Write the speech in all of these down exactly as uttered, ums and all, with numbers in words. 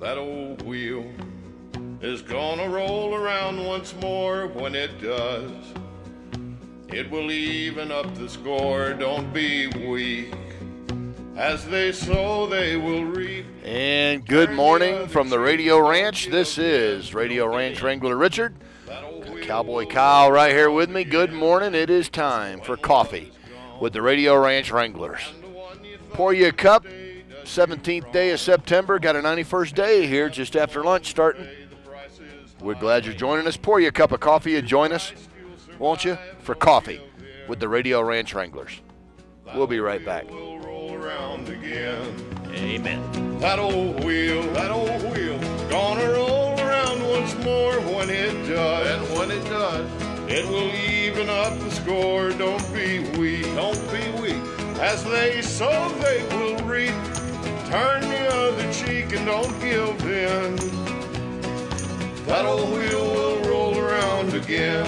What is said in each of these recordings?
that old wheel is gonna roll around once more. When it does, it will even up the score. Don't be weak. As they sow, they will reap. And good morning from the Radio Ranch. This is Radio Ranch Wrangler Richard. Cowboy Kyle right here with me. Good morning. It is time for coffee with the Radio Ranch Wranglers. Pour you a cup. seventeenth day of September. Got a ninety-first day here just after lunch starting. We're glad you're joining us. Pour you a cup of coffee and join us, won't you, for coffee with the Radio Ranch Wranglers. We'll be right back. Around again. Amen. That old wheel, that old wheel, gonna roll around once more. When it does, and when it does, it will even up the score. Don't be weak, don't be weak. As they sow, they will reap. Turn the other cheek and don't give in. That old wheel will roll around again.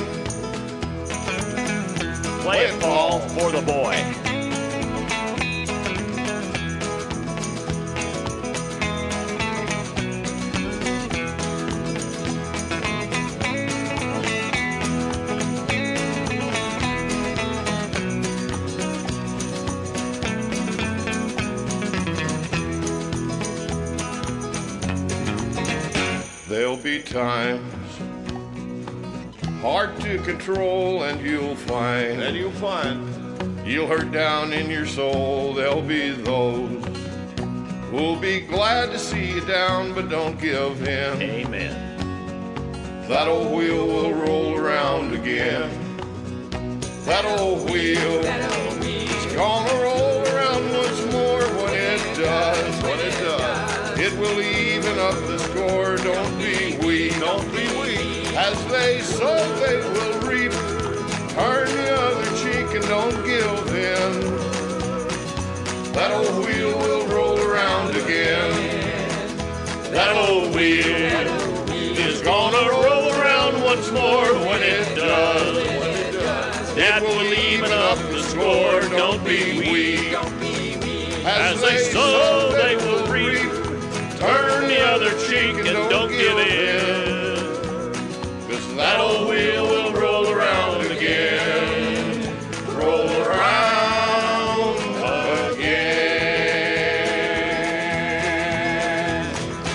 Play it, Paul, for the boy. There'll be times hard to control, and you'll find, and you'll find, you'll hurt down in your soul. There'll be those who'll be glad to see you down, but don't give in. Amen. That old wheel will roll around again. That old wheel, is gonna roll around once more. When it does, when it does, it will even up the score. Don't be weak, don't be weak. As they sow, they will reap. Turn the other cheek and don't give in. That old wheel will roll around again. That old wheel is gonna roll around once more. When it does, it will even up the score. Don't be weak. As they sow, they will reap. Turn the other cheek and don't give in. 'Cause that old wheel will roll around again. Roll around again.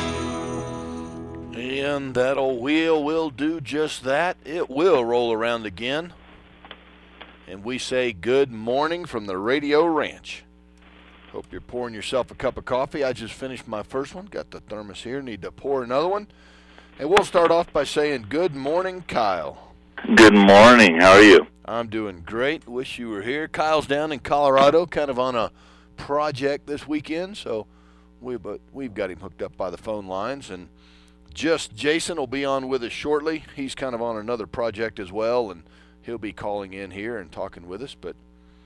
And that old wheel will do just that. It will roll around again. And we say good morning from the Radio Ranch. Hope you're pouring yourself a cup of coffee. I just finished my first one. Got the thermos here. Need to pour another one. And we'll start off by saying good morning, Kyle. Good morning. How are you? I'm doing great. Wish you were here. Kyle's down in Colorado, kind of on a project this weekend, so we, but we've got him hooked up by the phone lines. And just Jason will be on with us shortly. He's kind of on another project as well, and he'll be calling in here and talking with us. But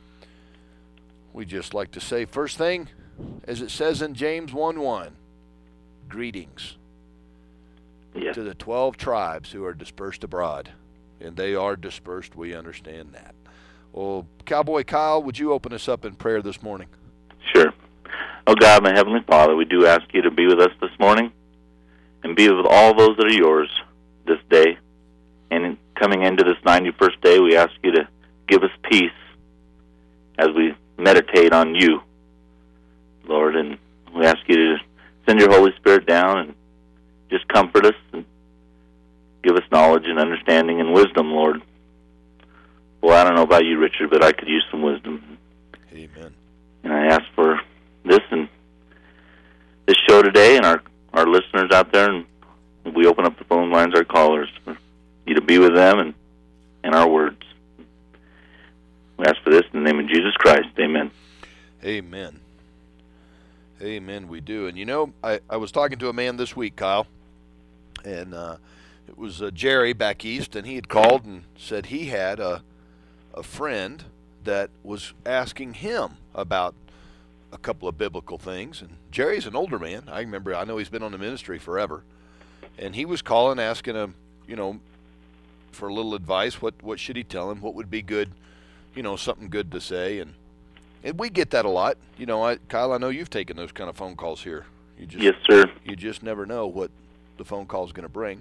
we just like to say, first thing, as it says in James one one, greetings yes. to the twelve tribes who are dispersed abroad. And they are dispersed, we understand that. Well, Cowboy Kyle, would you open us up in prayer this morning? Sure. Oh, God, my Heavenly Father, we do ask you to be with us this morning and be with all those that are yours this day. And in coming into this ninety-first day, we ask you to give us peace as we meditate on you, Lord, and we ask you to send your Holy Spirit down and just comfort us and give us knowledge and understanding and wisdom, Lord. Well, I don't know about you, Richard, but I could use some wisdom. Amen. And I ask for this and this show today and our, our listeners out there, and we open up the phone lines, our callers, for you to be with them and, and our words. We ask for this in the name of Jesus Christ. Amen. Amen. Amen, we do. And, you know, I, I was talking to a man this week, Kyle, and uh, it was uh, Jerry back east, and he had called and said he had a, a friend that was asking him about a couple of biblical things. And Jerry's an older man. I remember, I know he's been on the ministry forever. And he was calling, asking him, you know, for a little advice. What, what should he tell him? What would be good? You know, something good to say, and and we get that a lot. You know, I, Kyle, I know you've taken those kind of phone calls here You just, yes, sir. You just never know what the phone call is going to bring.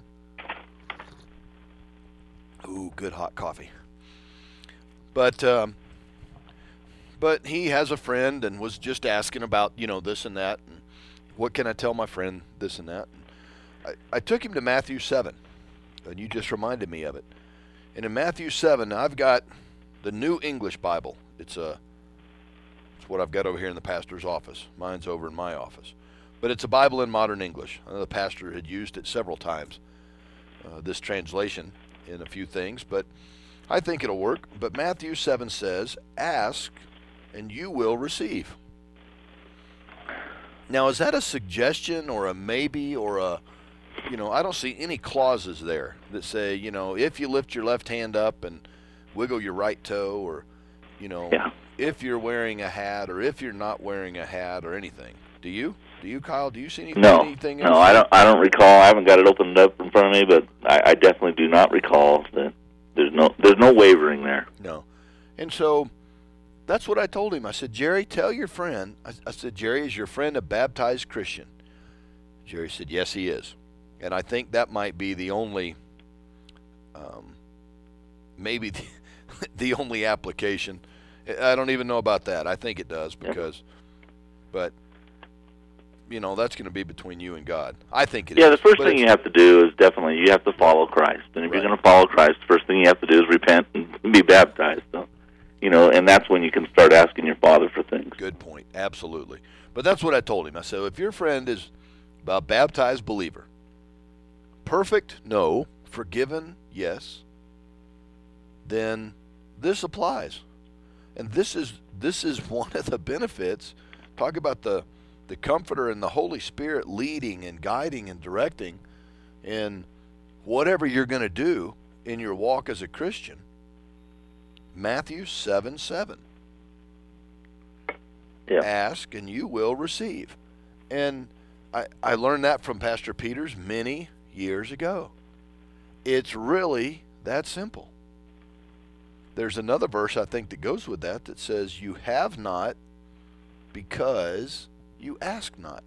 Ooh, good hot coffee. But um, but he has a friend and was just asking about, you know, this and that. And what can I tell my friend, this and that? And I, I took him to Matthew seven, and you just reminded me of it. And in Matthew seven, I've got the New English Bible. It's a it's what I've got over here in the pastor's office. Mine's over in my office. But it's a Bible in modern English. I know the pastor had used it several times, uh, this translation, in a few things, but I think it'll work. But Matthew seven says, ask and you will receive. Now, is that a suggestion or a maybe or a, you know, I don't see any clauses there that say, you know, if you lift your left hand up and wiggle your right toe, or, you know, yeah. if you're wearing a hat or if you're not wearing a hat or anything. Do you? Do you, Kyle? Do you see anything? No, anything no, I don't. I don't recall. I haven't got it opened up in front of me, but I, I definitely do not recall that. There's no, there's no wavering there. No, and so that's what I told him. I said, Jerry, tell your friend. I, I said, Jerry, is your friend a baptized Christian? Jerry said, yes, he is, and I think that might be the only, um, maybe the, the only application. I don't even know about that. I think it does because, yeah. but. You know, that's going to be between you and God. I think it yeah, is. the first but thing you have to do is definitely you have to follow Christ. And if right. you're going to follow Christ, the first thing you have to do is repent and be baptized. So, you know, and that's when you can start asking your Father for things. Good point. Absolutely. But that's what I told him. I said, if your friend is a baptized believer, perfect, no. Forgiven, yes. Then this applies. And this is this is one of the benefits. Talk about the the Comforter and the Holy Spirit leading and guiding and directing in whatever you're going to do in your walk as a Christian. Matthew seven seven. Yeah. Ask and you will receive. And I, I learned that from Pastor Peters many years ago. It's really that simple. There's another verse I think that goes with that that says, you have not because you ask not.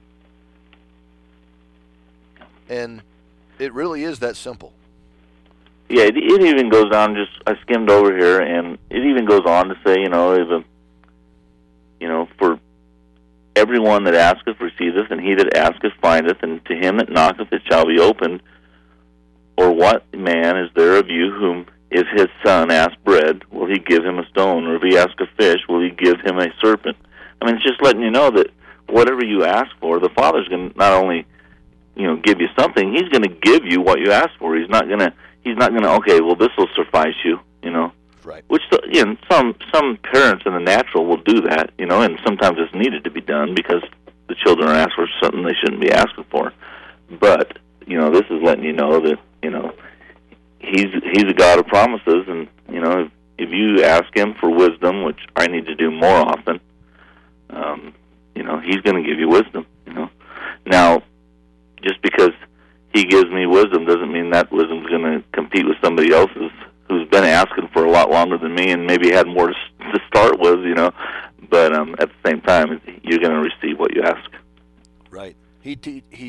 And it really is that simple. Yeah, it, it even goes on, just, I skimmed over here, and it even goes on to say, you know, if a, you know, for everyone that asketh receiveth, and he that asketh findeth, and to him that knocketh it shall be opened. Or what man is there of you whom, if his son ask bread, will he give him a stone? Or if he ask a fish, will he give him a serpent? I mean, it's just letting you know that whatever you ask for, the Father's going to not only, you know, give you something, he's going to give you what you ask for. He's not going to, he's not going to, okay, well, this will suffice you, you know. Right. Which, you know, some, some parents in the natural will do that, you know, and sometimes it's needed to be done because the children are asked for something they shouldn't be asking for. But, you know, this is letting you know that, you know, he's, he's a God of promises, and, you know, if, if you ask him for wisdom, which I need to do more often, um, you know, he's going to give you wisdom, you know. Now, just because he gives me wisdom doesn't mean that wisdom's going to compete with somebody else's who's been asking for a lot longer than me and maybe had more to start with, you know. But um, at the same time, you're going to receive what you ask. Right. He te- he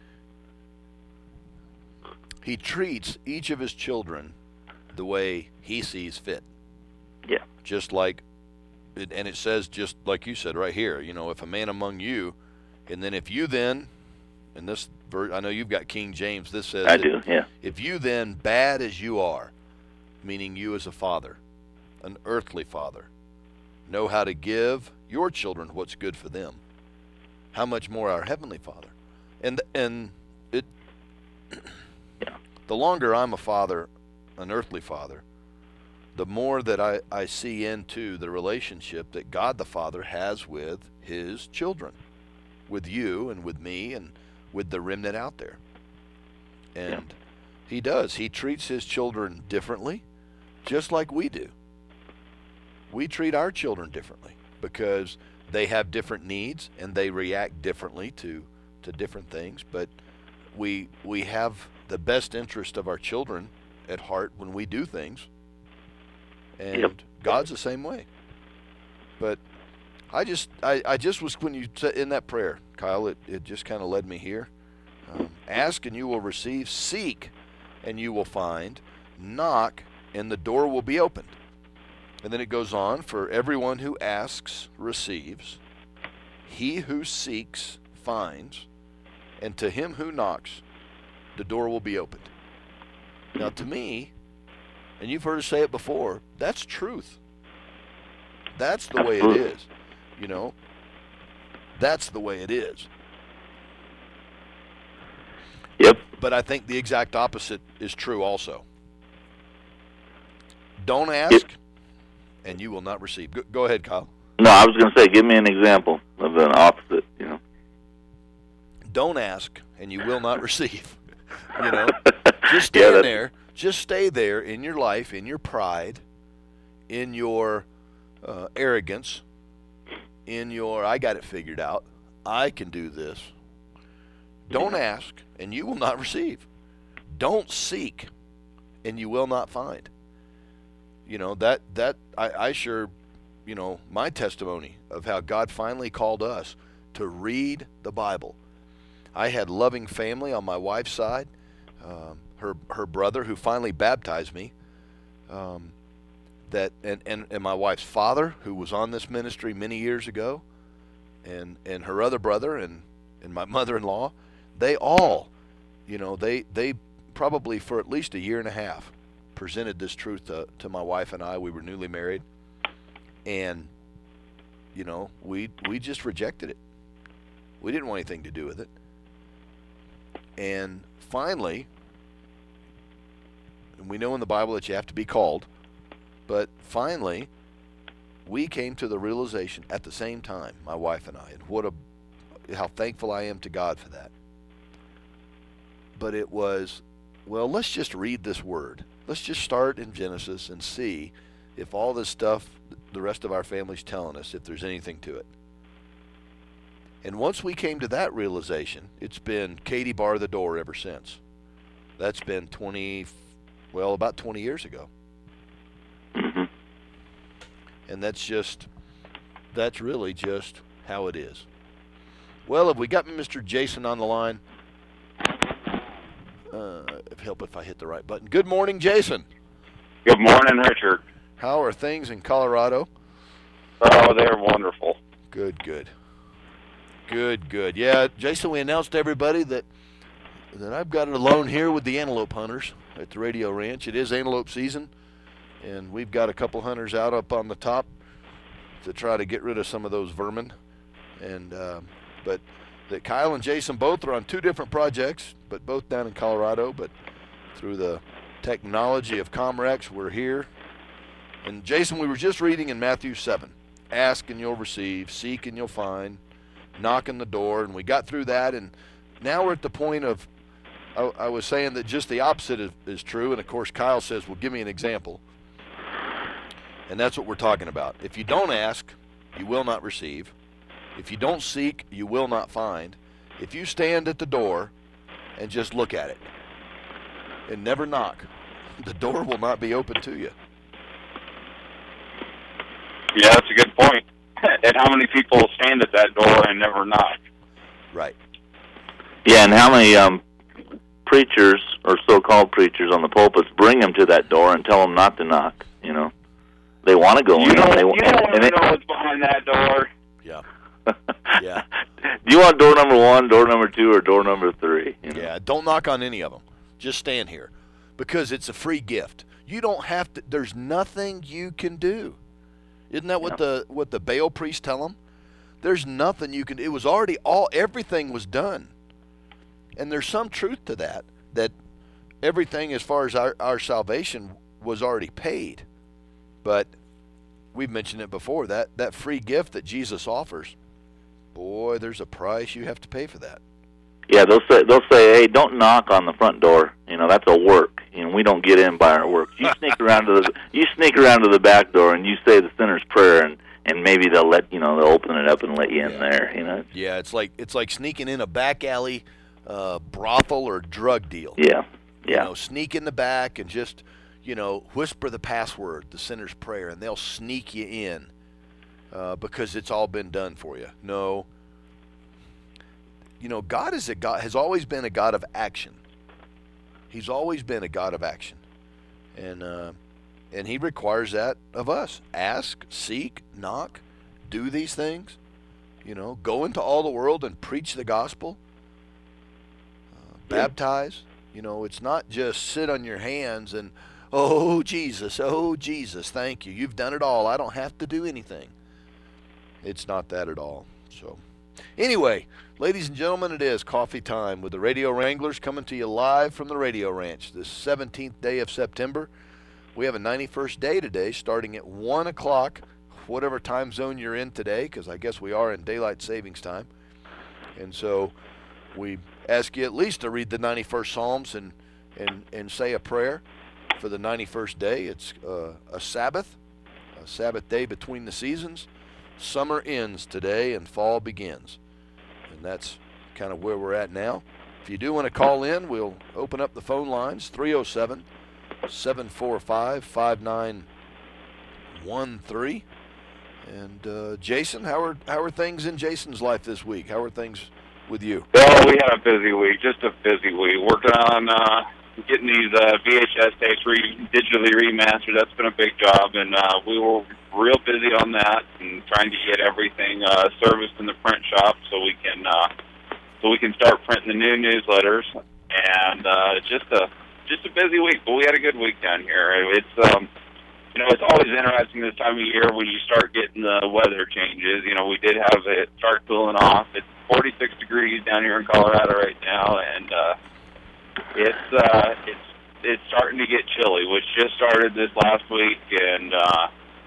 he treats each of his children the way he sees fit. Yeah. Just like, and it says just like you said right here, you know, if a man among you, and then if you then, and this, I know you've got King James, this says, I do, yeah. If you then, bad as you are, meaning you as a father, an earthly father, know how to give your children what's good for them, how much more our Heavenly Father. And and it, yeah. The longer I'm a father, an earthly father, the more that I, I see into the relationship that God the Father has with his children, with you and with me and with the remnant out there. And yeah. he does. He treats his children differently, just like we do. We treat our children differently because they have different needs and they react differently to, to different things. But we we have the best interest of our children at heart when we do things. And yep. God's the same way. But I just, I, I just was, when you said in that prayer, Kyle, it, it just kind of led me here. Um, ask and you will receive. Seek and you will find. Knock and the door will be opened. And then it goes on, for everyone who asks receives. He who seeks finds. And to him who knocks, the door will be opened. Now to me, and you've heard us say it before, that's truth. That's the way it is. You know, that's the way it is. Yep. But I think the exact opposite is true also. Don't ask, yep. and you will not receive. Go, go ahead, Kyle. No, I was going to say, give me an example of an opposite, you know. Don't ask, and you will not receive. You know, just stand yeah, there. Just stay there in your life, in your pride, in your uh, arrogance, in your, I got it figured out, I can do this. Don't ask, and you will not receive. Don't seek, and you will not find. You know, that, that I, I sure, you know, my testimony of how God finally called us to read the Bible. I had loving family on my wife's side. Um, her her brother, who finally baptized me, um, that and, and, and my wife's father, who was on this ministry many years ago, and, and her other brother and, and my mother-in-law, they all, you know, they they probably for at least a year and a half presented this truth to, to my wife and I. We were newly married, and, you know, we we just rejected it. We didn't want anything to do with it. And finally, and we know in the Bible that you have to be called, but finally, we came to the realization at the same time, my wife and I, and what a, how thankful I am to God for that. But it was, well, let's just read this word. Let's just start in Genesis and see if all this stuff the rest of our family's telling us, if there's anything to it. And once we came to that realization, it's been Katie bar the door ever since. That's been twenty, well, about twenty years ago. Mm-hmm. And that's just, that's really just how it is. Well, have we got Mister Jason on the line? Uh, help if I hit the right button. Good morning, Jason. Good morning, Richard. How are things in Colorado? Oh, they're wonderful. Good, good. Good, good. Yeah, Jason, we announced to everybody that that I've got it alone here with the antelope hunters at the Radio Ranch. It is antelope season, and we've got a couple hunters out up on the top to try to get rid of some of those vermin. And uh, but that Kyle and Jason both are on two different projects, but both down in Colorado. But through the technology of Comrex, we're here. And Jason, we were just reading in Matthew seven, ask and you'll receive, seek and you'll find, knock on the door, and we got through that, and now we're at the point of, I, I was saying that just the opposite is, is true, and of course Kyle says, well, give me an example, and that's what we're talking about. If you don't ask, you will not receive. If you don't seek, you will not find. If you stand at the door and just look at it and never knock, the door will not be open to you. Yeah, that's a good point. And how many people stand at that door and never knock? Right. Yeah, and how many um, preachers or so-called preachers on the pulpits bring them to that door and tell them not to knock? You know, they want to go you in. Don't, they, you don't and, want and to it, know what's behind that door. Yeah. Yeah. Do you want door number one, door number two, or door number three? You know? Yeah, don't knock on any of them. Just stand here because it's a free gift. You don't have to, there's nothing you can do. Isn't that what yeah. the what the Baal priests tell them? There's nothing you can, it was already, all everything was done. And there's some truth to that, that everything as far as our, our salvation was already paid. But we've mentioned it before, that, that free gift that Jesus offers, boy, there's a price you have to pay for that. Yeah, they'll say, they'll say, hey, don't knock on the front door. You know, that's a work. You know, we don't get in by our works. You sneak around to the you sneak around to the back door and you say the sinner's prayer, and, and maybe they'll let you know they'll open it up and let you in yeah. there. You know. Yeah, it's like it's like sneaking in a back alley uh, brothel or drug deal. Yeah, yeah. You know, sneak in the back and just, you know, whisper the password, the sinner's prayer, and they'll sneak you in. uh, because it's all been done for you. No. You know, God is a God has always been a God of action. He's always been a God of action, and uh, and He requires that of us. Ask, seek, knock, do these things. You know, go into all the world and preach the gospel. Uh, baptize. You know, it's not just sit on your hands and, oh, Jesus, oh, Jesus, thank you. You've done it all. I don't have to do anything. It's not that at all. So, anyway, ladies and gentlemen, it is coffee time with the Radio Wranglers coming to you live from the Radio Ranch this seventeenth day of September. We have a ninety-first day today starting at one o'clock, whatever time zone you're in today, because I guess we are in daylight savings time. And so we ask you at least to read the ninety-first Psalms and, and, and say a prayer for the ninety-first day. It's uh, a Sabbath, a Sabbath day between the seasons. Summer ends today and fall begins. And that's kind of where we're at now. If you do want to call in, we'll open up the phone lines, three oh seven, seven four five, five nine one three. And uh, Jason, how are how are things in Jason's life this week? How are things with you? Well, we had a busy week, just a busy week. Working on uh, getting these uh, V H S tapes re- digitally remastered. That's been a big job, and uh, we were real busy on that and trying to get everything uh, serviced in the print shop so we can uh, so we can start printing the new newsletters. And uh, just a just a busy week, but we had a good week down here. It's um, you know, it's always interesting this time of year when you start getting the weather changes. You know, we did have it start cooling off. It's forty-six degrees down here in Colorado right now, and uh, it's uh, it's it's starting to get chilly, which just started this last week. And uh,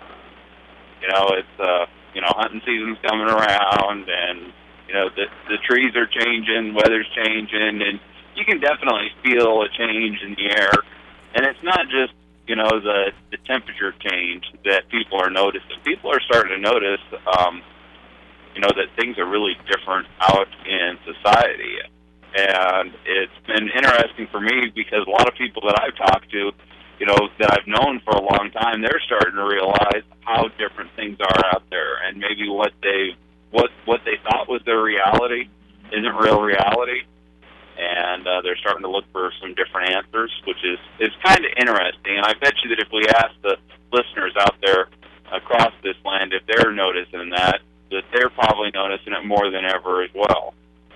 you know, it's uh, you know, hunting season's coming around, and you know, the the trees are changing, weather's changing, and you can definitely feel a change in the air. And it's not just, you know, the, the temperature change that people are noticing. People are starting to notice, um, you know, that things are really different out in society. And it's been interesting for me because a lot of people that I've talked to, you know, that I've known for a long time, they're starting to realize how different things are out there, and maybe what they what what they thought was their reality isn't real reality. And uh, they're starting to look for some different answers, which is, is kind of interesting. And I bet you that if we ask the listeners out there across this land if they're noticing that, that they're probably noticing it more than ever as well.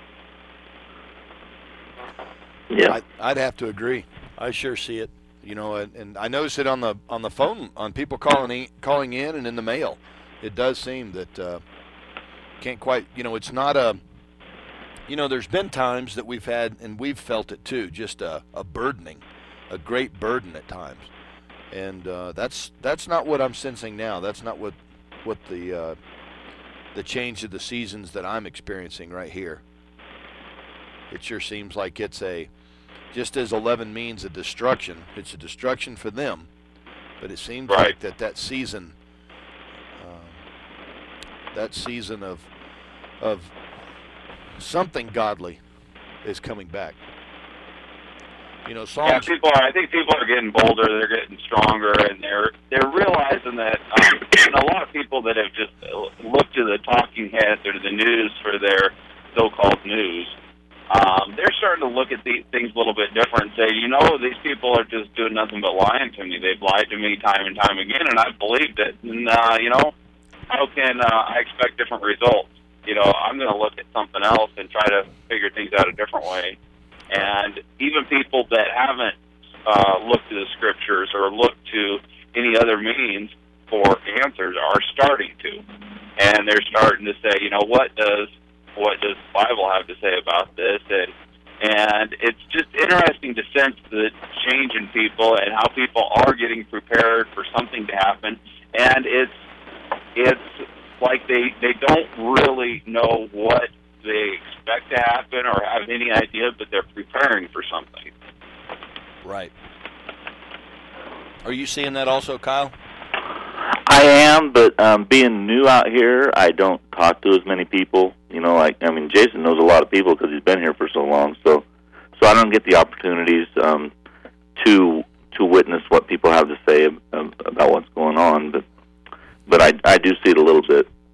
Yeah, I'd, I'd have to agree. I sure see it. You know, and, and I notice it on the on the phone, on people calling calling in and in the mail. It does seem that uh, can't quite. You know, it's not a. You know, there's been times that we've had, and we've felt it too, just a, a burdening, a great burden at times, and uh, that's that's not what I'm sensing now. That's not what what the uh, the change of the seasons that I'm experiencing right here. It sure seems like it's a, just as eleven means a destruction, it's a destruction for them, but it seems right. like that that season, um, that season of of something godly is coming back. You know, Psalms. Yeah, people are. I think people are getting bolder. They're getting stronger, and they're they're realizing that. Um, and a lot of people that have just looked to the talking heads or to the news for their so-called news, um, they're starting to look at these things a little bit different and say, you know, these people are just doing nothing but lying to me. They've lied to me time and time again, and I believed it. And uh, you know, how can uh, I expect different results? You know, I'm going to look at something else and try to figure things out a different way. And even people that haven't uh, looked to the scriptures or looked to any other means for answers are starting to. And they're starting to say, you know, what does what does the Bible have to say about this? And and it's just interesting to sense the change in people and how people are getting prepared for something to happen. And it's it's like they, they don't really know what they expect to happen or have any idea, but they're preparing for something. Right. Are you seeing that also, Kyle? I am, but um, being new out here, I don't talk to as many people. You know, like, I mean, Jason knows a lot of people because he's been here for so long, so so I don't get the opportunities um, to to witness what people have to say um, about what's going on, but But I, I do see it a little bit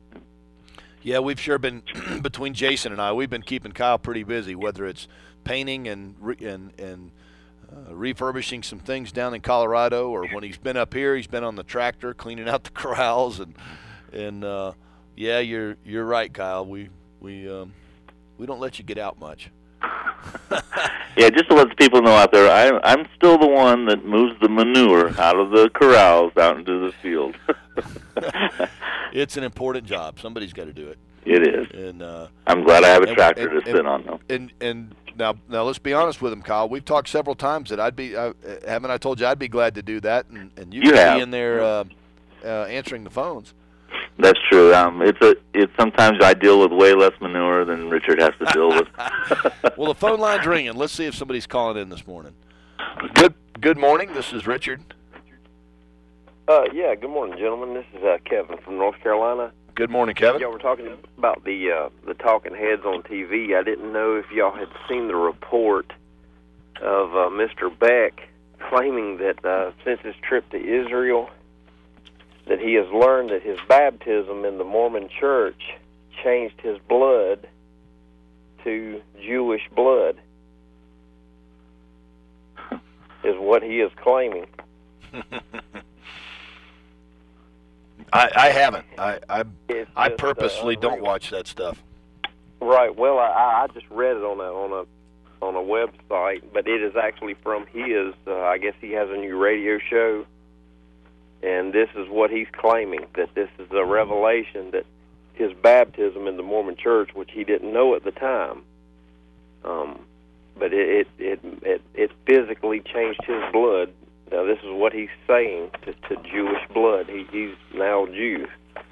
Yeah, we've sure been between Jason and I. We've been keeping Kyle pretty busy, whether it's painting and re, and and uh, refurbishing some things down in Colorado, or when he's been up here, he's been on the tractor cleaning out the corrals, and and uh, yeah, you're you're right, Kyle. We we um, we don't let you get out much. Yeah, just to let the people know out there, I, I'm still the one that moves the manure out of the corrals out into the field. It's an important job. Somebody's got to do it. It is. And uh, I'm glad I have a and, tractor and, to sit and, on, though. And and now now let's be honest with him, Kyle. We've talked several times that I'd be uh, haven't I told you I'd be glad to do that, and, and you, you could have. be in there uh, uh, answering the phones. That's true. Um, it's a. It's sometimes I deal with way less manure than Richard has to deal with. Well, the phone line's ringing. Let's see if somebody's calling in this morning. Good. Good morning. This is Richard. Uh, yeah. Good morning, gentlemen. This is uh, Kevin from North Carolina. Good morning, Kevin. Y'all were talking about the uh, the talking heads on T V. I didn't know if y'all had seen the report of uh, Mister Beck claiming that uh, since his trip to Israel, that he has learned that his baptism in the Mormon Church changed his blood to Jewish blood, is what he is claiming. I, I haven't. I I, It's I just, purposely uh, don't unreal. watch that stuff. Right. Well, I, I just read it on a on a on a website, but it is actually from his. Uh, I guess he has a new radio show, and this is what he's claiming, that this is a revelation that his baptism in the Mormon Church, which he didn't know at the time, um, but it it, it it it physically changed his blood. Now, this is what he's saying to, to Jewish blood. He, he's now Jew.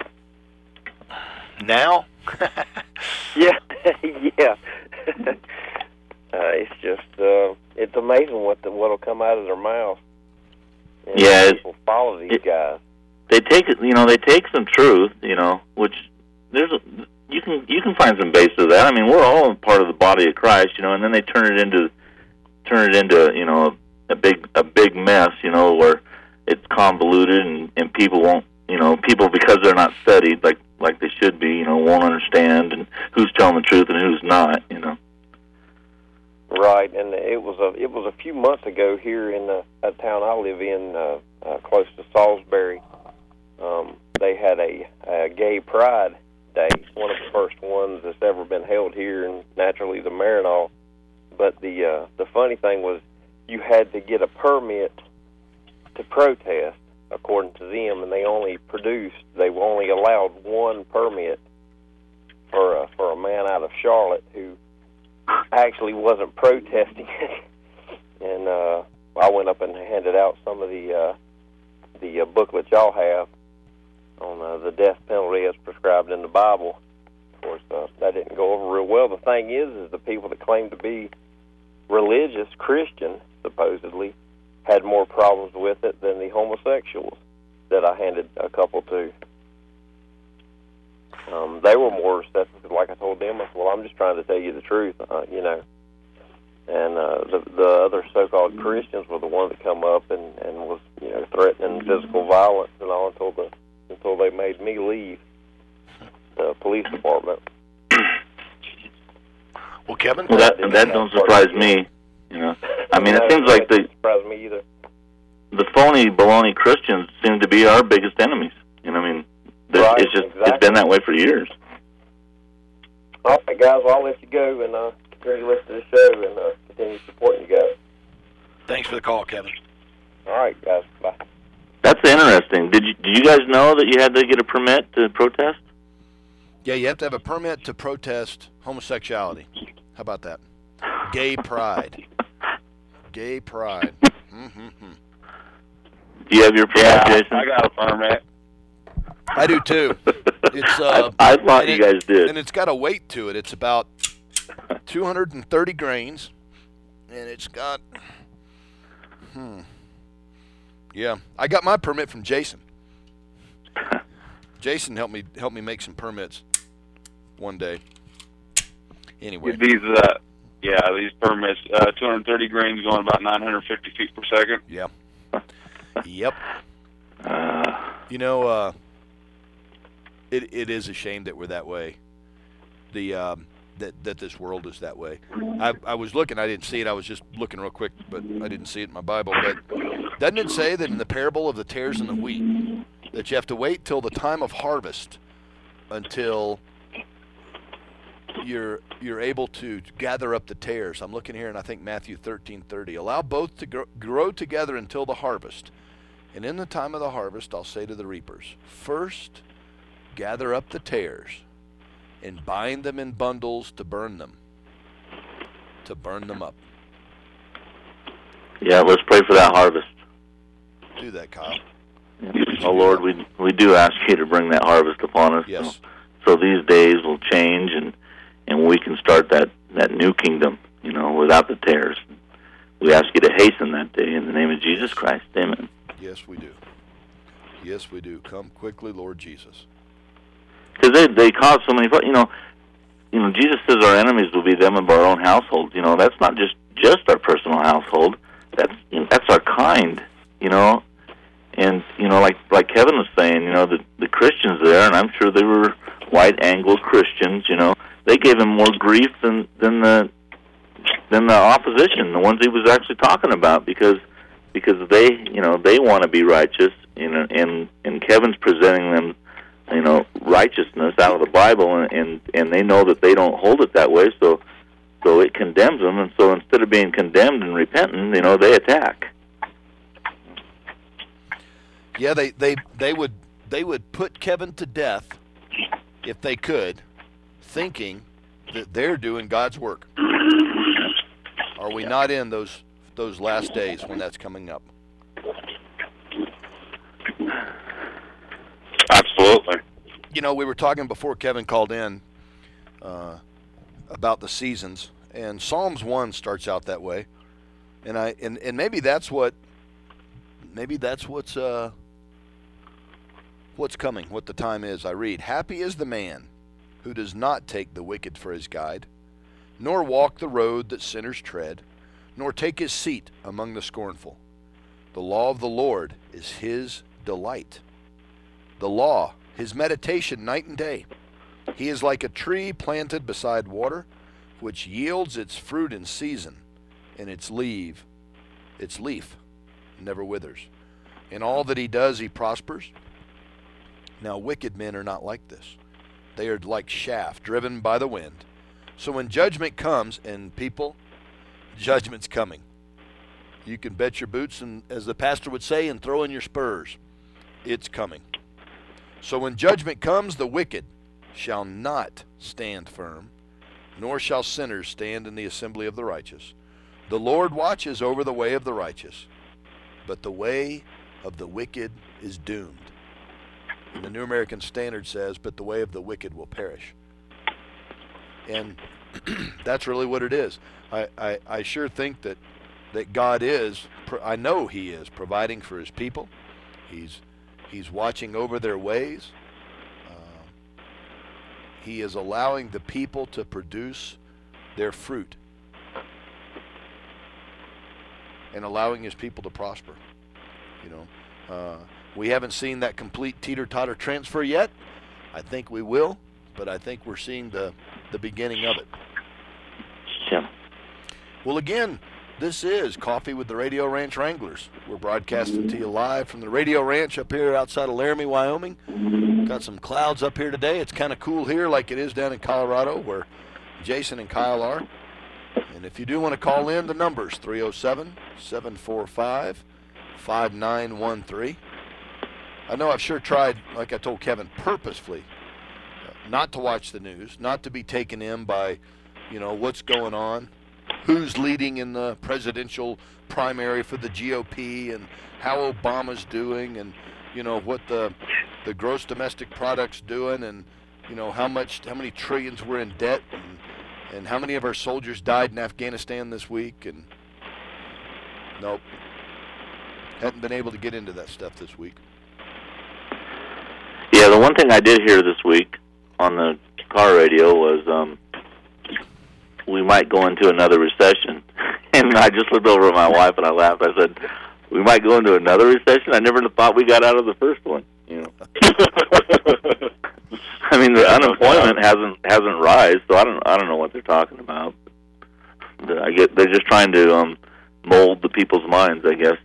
Now? Yeah, yeah. uh, it's just, uh, it's amazing what the, what'll come out of their mouth. And Yeah, it- people follow these it- guys. They take it, you know, they take some truth, you know, which there's a, you can you can find some base of that. I mean, we're all part of the body of Christ, you know, and then they turn it into turn it into, you know, a, a big a big mess, you know, where it's convoluted and, and people won't, you know, people because they're not studied like like they should be, you know, won't understand and who's telling the truth and who's not, you know. Right, and it was a it was a few months ago here in a, a town I live in, uh, uh, close to Salisbury. Um, they had a, a gay pride day, one of the first ones that's ever been held here, and naturally the Marinol. But the uh, the funny thing was, you had to get a permit to protest, according to them, and they only produced, they only allowed one permit for a, for a man out of Charlotte who actually wasn't protesting it. And uh, I went up and handed out some of the uh, the uh, booklets y'all have on uh, the death penalty as prescribed in the Bible. Of course, uh, that didn't go over real well. The thing is, is the people that claim to be religious Christian, supposedly, had more problems with it than the homosexuals that I handed a couple to. Um, they were more receptive, like I told them, I said, well, I'm just trying to tell you the truth, uh, you know. And uh, the, the other so-called Christians were the ones that come up and, and was, you know, threatening physical violence and all until the until they made me leave the police department. Well, Kevin? Well, that that don't surprise me, you know. I mean, it seems like the doesn't surprise me either. the phony baloney Christians seem to be our biggest enemies. You know, I mean, there's- Right, it's just exactly. it's been that way for years. All right, guys, well, I'll let you go and uh, continue to listen to the show and uh, continue supporting you guys. Thanks for the call, Kevin. All right, guys, bye. That's interesting. Did you did you guys know that you had to get a permit to protest? Yeah, you have to have a permit to protest homosexuality. How about that? Gay pride. Gay pride. Mm-hmm. Do you have your permit, Yeah, Jason? I got a permit. I do too. It's uh, I, I thought and you it- guys did. And it's got a weight to it. It's about two hundred thirty grains, and it's got. Hmm. Yeah, I got my permit from Jason. Jason helped me helped me make some permits one day. Anyway, These, uh, yeah, these permits, uh, two hundred thirty grains going about nine hundred fifty feet per second. yeah, yep. Uh, You know, uh, it it is a shame that we're that way. The um, that that this world is that way. I I was looking, I didn't see it. I was just looking real quick, but I didn't see it in my Bible. But doesn't it say that in the parable of the tares and the wheat that you have to wait till the time of harvest until you're you're able to gather up the tares? I'm looking here, and I think Matthew thirteen thirty. Allow both to grow, grow together until the harvest. And in the time of the harvest, I'll say to the reapers, first gather up the tares and bind them in bundles to burn them, to burn them up. Yeah, let's pray for that harvest. Do that, Kyle. Oh, Lord, we we do ask you to bring that harvest upon us. Yes. So, so these days will change, and, and we can start that, that new kingdom, you know, without the tares. We ask you to hasten that day in the name of Jesus Christ. Amen. Yes, we do. Yes, we do. Come quickly, Lord Jesus. Because they they cause so many, you know, you know. Jesus says our enemies will be them of our own household. You know, that's not just just our personal household. That's you know, that's our kind. You know, and you know, like like Kevin was saying, you know, the the Christians there, and I'm sure they were white Anglo Christians. You know, they gave him more grief than than the than the opposition, the ones he was actually talking about, because. Because they, you know, they want to be righteous, you know, and and Kevin's presenting them, you know, righteousness out of the Bible, and, and and they know that they don't hold it that way, so so it condemns them, and so instead of being condemned and repentant, you know, they attack. Yeah, they they they would they would put Kevin to death if they could, thinking that they're doing God's work. Are we not in those? those last days when that's coming up? Absolutely. You know, we were talking before Kevin called in uh, about the seasons, and Psalms one starts out that way, and I and, and maybe that's what maybe that's what's uh, what's coming, what the time is. I read, "Happy is the man who does not take the wicked for his guide, nor walk the road that sinners tread, nor take his seat among the scornful. The law of the Lord is his delight. The law, his meditation night and day. He is like a tree planted beside water, which yields its fruit in season, and its leaf, its leaf never withers. In all that he does, he prospers. Now wicked men are not like this. They are like chaff driven by the wind. So when judgment comes, and people, judgment's coming. You can bet your boots, and as the pastor would say, and throw in your spurs. It's coming. So when judgment comes, the wicked shall not stand firm, nor shall sinners stand in the assembly of the righteous. The Lord watches over the way of the righteous, but the way of the wicked is doomed. And the New American Standard says, but the way of the wicked will perish. And that's really what it is. I, I, I sure think that, that God is, I know he is, providing for his people. He's, he's watching over their ways. Uh, he is allowing the people to produce their fruit and allowing his people to prosper. You know, uh, we haven't seen that complete teeter-totter transfer yet. I think we will, but I think we're seeing the, the beginning of it. Yeah. Well, again, this is Coffee with the Radio Ranch Wranglers. We're broadcasting to you live from the Radio Ranch up here outside of Laramie, Wyoming. Got some clouds up here today. It's kind of cool here like it is down in Colorado where Jason and Kyle are. And if you do want to call in, the number's three oh seven, seven four five, five nine one three. I know I've sure tried, like I told Kevin, purposefully not to watch the news, not to be taken in by, you know, what's going on, who's leading in the presidential primary for the G O P, and how Obama's doing, and, you know, what the the gross domestic product's doing, and, you know, how much, how many trillions we're in debt, and, and how many of our soldiers died in Afghanistan this week, and nope, hadn't been able to get into that stuff this week. Yeah, the one thing I did hear this week on the car radio was um, we might go into another recession. And I just looked over at my wife and I laughed. I said, we might go into another recession? I never thought we got out of the first one. You know. I mean, the unemployment hasn't hasn't rise, so I don't I don't know what they're talking about. The, I get they're just trying to um, mold the people's minds, I guess.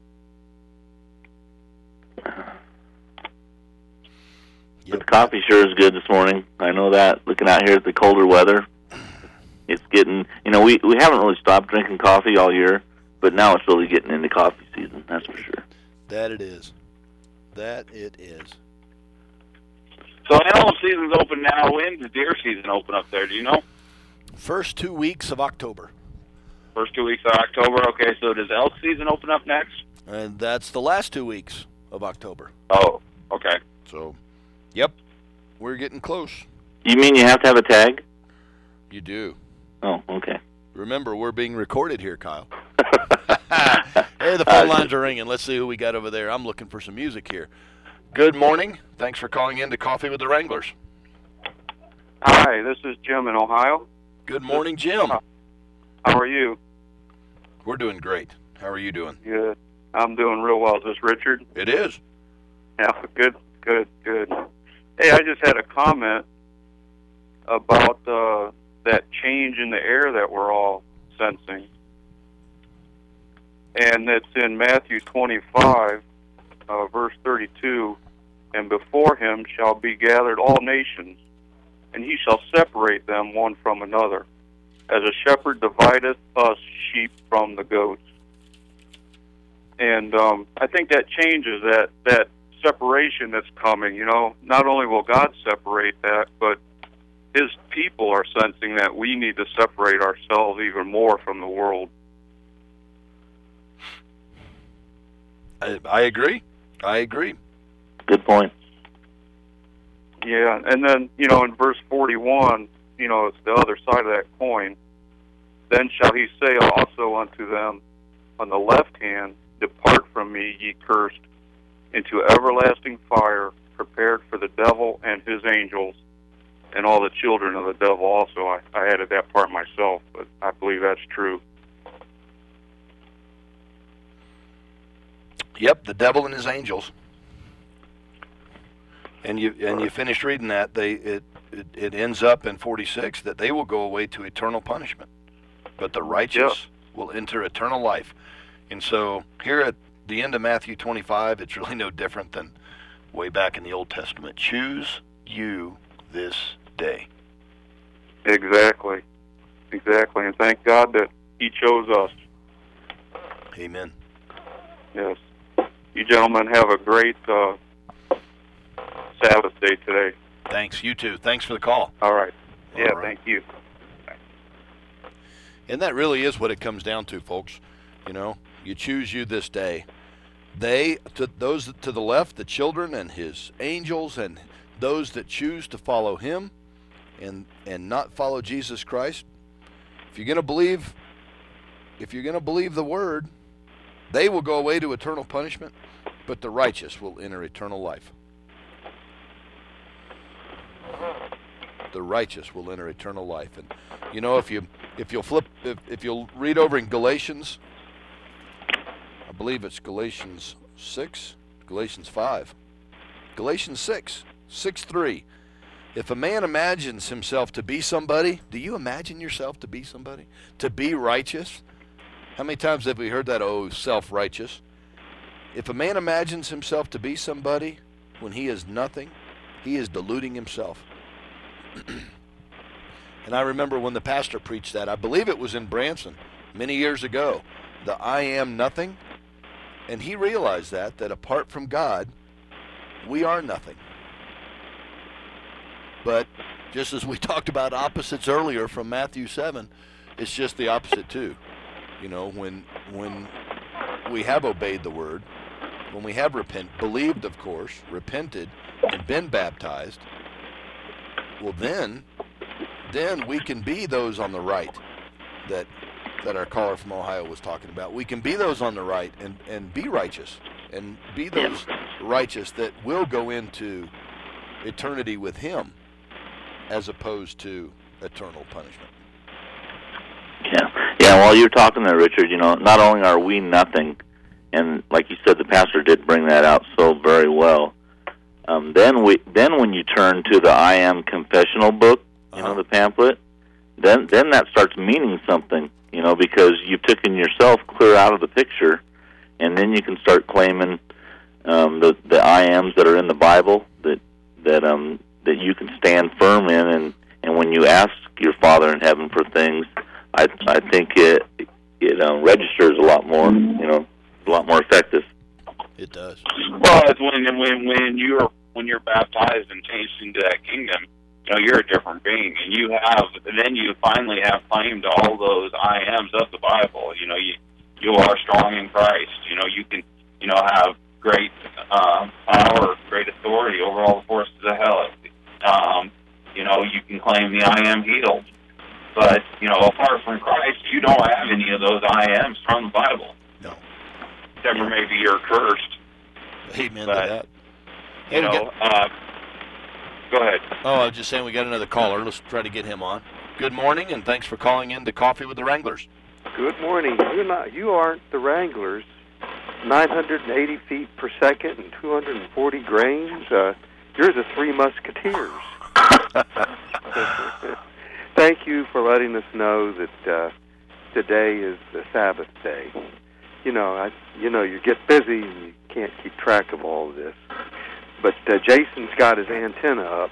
Yep. But the coffee sure is good this morning. I know that. Looking out here at the colder weather, it's getting. You know, we we haven't really stopped drinking coffee all year, but now it's really getting into coffee season. That's for sure. That it is. That it is. So animal season's open now. When's the deer season open up there? Do you know? First two weeks of October. First two weeks of October. Okay, so does elk season open up next? And that's the last two weeks of October. Oh, okay. So, yep, we're getting close. You mean you have to have a tag? You do. Oh, okay. Remember, we're being recorded here, Kyle. Hey, the phone lines are ringing. Let's see who we got over there. I'm looking for some music here. Good morning. Thanks for calling in to Coffee with the Wranglers. Hi, this is Jim in Ohio. Good morning, Jim. How are you? We're doing great. How are you doing? Good. I'm doing real well. Is this Richard? It is. Yeah, good, good, good. Hey, I just had a comment about uh, that change in the air that we're all sensing. And it's in Matthew twenty-five, uh, verse thirty-two. And before him shall be gathered all nations, and he shall separate them one from another, as a shepherd divideth us sheep from the goats. And um, I think that changes that, that separation that's coming. You know, not only will God separate that, but his people are sensing that we need to separate ourselves even more from the world. I, I agree. I agree. Good point. Yeah, and then, you know, in verse forty-one, you know, it's the other side of that coin. Then shall he say also unto them on the left hand, Depart from me, ye cursed, into everlasting fire, prepared for the devil and his angels, and all the children of the devil also. I, I added that part myself, but I believe that's true. Yep, the devil and his angels. And you and you finish reading that, they it, it, it ends up in forty-six that they will go away to eternal punishment, but the righteous Yep. will enter eternal life. And so here at the end of Matthew twenty-five, it's really no different than way back in the Old Testament. Choose you this day. Exactly. Exactly. And thank God that he chose us. Amen. Yes. You gentlemen have a great uh, Sabbath day today. Thanks. You too. Thanks for the call. All right. Yeah, All right. thank you. And that really is what it comes down to, folks. You know, you choose you this day. They, to those to the left, the children and his angels, and those that choose to follow him and and not follow Jesus Christ. If you're going to believe, if you're going to believe the word, they will go away to eternal punishment, but the righteous will enter eternal life. The righteous will enter eternal life. And you know, if you if you'll flip if, if you'll read over in Galatians, I believe it's Galatians six, Galatians five, Galatians six, six three. If a man imagines himself to be somebody, do you imagine yourself to be somebody? To be righteous? How many times have we heard that? Oh, self-righteous. If a man imagines himself to be somebody when he is nothing, he is deluding himself. And I remember when the pastor preached that, I believe it was in Branson many years ago, the I am nothing. And he realized that, that apart from God, we are nothing. But just as we talked about opposites earlier from Matthew seven, it's just the opposite too. You know, when when we have obeyed the word, when we have repent, believed, of course, repented, and been baptized, well then, then we can be those on the right that that our caller from Ohio was talking about. We can be those on the right and, and be righteous, and be those righteous that will go into eternity with him, as opposed to eternal punishment. Yeah, yeah. While you're talking there, Richard, you know, not only are we nothing, and like you said, the pastor did bring that out so very well. Um, then we then when you turn to the I Am Confessional book, you Uh-huh. know, the pamphlet, then then that starts meaning something, you know, because you've taken yourself clear out of the picture, and then you can start claiming um, the the I Ams that are in the Bible that that um that you can stand firm in, and, and when you ask your Father in heaven for things, I I think it it um, registers a lot more, you know, a lot more effective. It does. Well, it's when when when you're when you're baptized and changed into that kingdom, you know, you're a different being, and you have then you finally have claim to all those I ams of the Bible. You know, you you are strong in Christ. You know, you can you know have great uh, power, great authority over all the forces of hell. Um, you know, you can claim the I am healed, but you know, apart from Christ, you don't have any of those I ams from the Bible. No. Except for maybe you're cursed. Amen But, to that. You Hey, we know, got- uh, go ahead. oh, I was just saying we got another caller. Let's try to get him on. Good morning, and thanks for calling in to Coffee with the Wranglers. Good morning. You're not. You aren't the Wranglers. nine hundred eighty feet per second and two hundred forty grains. Uh, you're the Three Musketeers. Thank you for letting us know that uh, today is the Sabbath day. You know, I, you know, you get busy and you can't keep track of all of this. But uh, Jason's got his antenna up.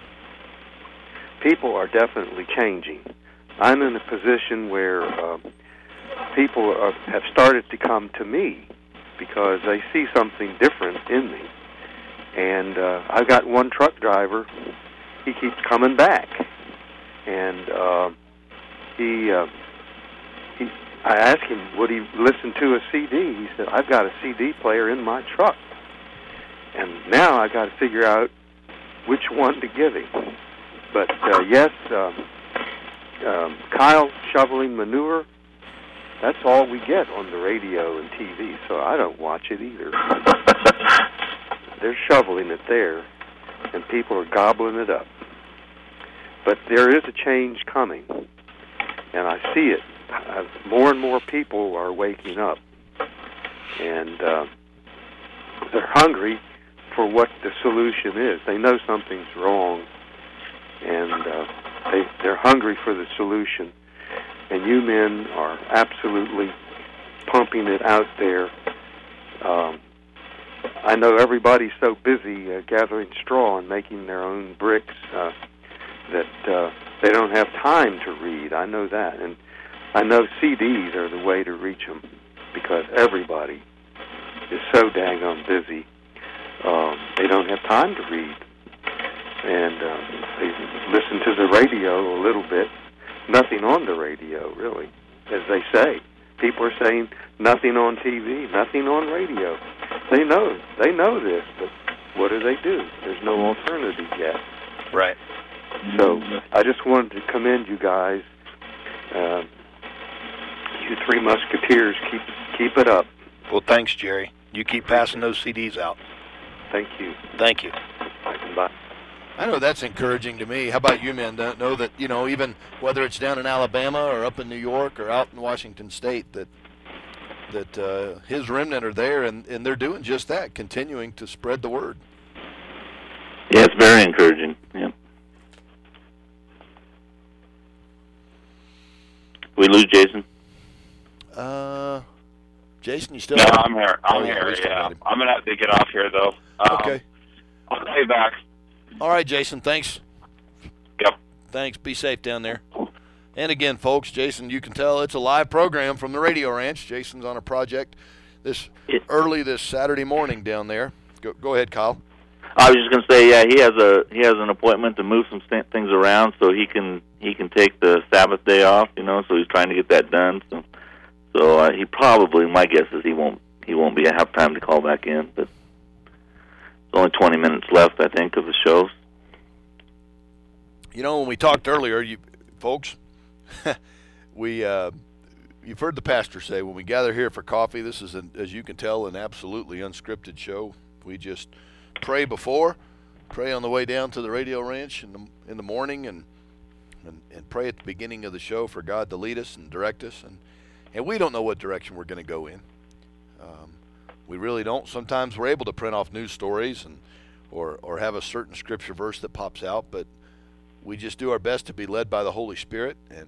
People are definitely changing. I'm in a position where uh, people are, have started to come to me because they see something different in me. And uh, I've got one truck driver. He keeps coming back, and uh, he. Uh, he I asked him, would he listen to a C D? He said, I've got a C D player in my truck. And now I got to figure out which one to give him. But, uh, yes, um, um, Kyle shoveling manure, that's all we get on the radio and T V, so I don't watch it either. They're shoveling it there, and people are gobbling it up. But there is a change coming, and I see it. Uh, more and more people are waking up, and uh, they're hungry for what the solution is. They know something's wrong, and uh, they, they're hungry for the solution. And you men are absolutely pumping it out there. Um, I know everybody's so busy uh, gathering straw and making their own bricks uh, that uh, they don't have time to read. I know that. And I know C Ds are the way to reach them because everybody is so daggone busy. Um, they don't have time to read. And uh, they listen to the radio a little bit. Nothing on the radio, really, as they say. People are saying nothing on T V, nothing on radio. They know. They know this, but what do they do? There's no alternative yet. Right. So I just wanted to commend you guys. Uh, you Three Musketeers, keep keep it up. Well, thanks, Jerry. You keep passing those C Ds out. Thank you. Thank you. Bye. I know that's encouraging to me. How about you, men? Don't know that, you know, even whether it's down in Alabama or up in New York or out in Washington State, that that uh, his remnant are there, and, and they're doing just that, continuing to spread the word. Yeah, it's very encouraging. Yeah. We lose Jason? Uh, Jason, you still? No, I'm here. I'm Oh, yeah, here. we still Yeah, got him. I'm gonna have to get off here though. Um, Okay. I'll call you back. All right, Jason. Thanks. Yep. Thanks. Be safe down there. And again, folks, Jason, you can tell it's a live program from the Radio Ranch. Jason's on a project this early this Saturday morning down there. Go, go ahead, Kyle. I was just going to say, yeah, he has a he has an appointment to move some st- things around so he can he can take the Sabbath day off. You know, so he's trying to get that done. So, so uh, he probably, my guess is he won't he won't be have time to call back in. But there's only twenty minutes left, I think, of the show. You know, when we talked earlier, you folks, we uh, you've heard the pastor say when we gather here for coffee, this is, an, as you can tell, an absolutely unscripted show. We just pray before, pray on the way down to the Radio Ranch in the in the morning, and and, and pray at the beginning of the show for God to lead us and direct us. And, and we don't know what direction we're going to go in. Um, we really don't. Sometimes we're able to print off news stories and or, or have a certain scripture verse that pops out, but we just do our best to be led by the Holy Spirit and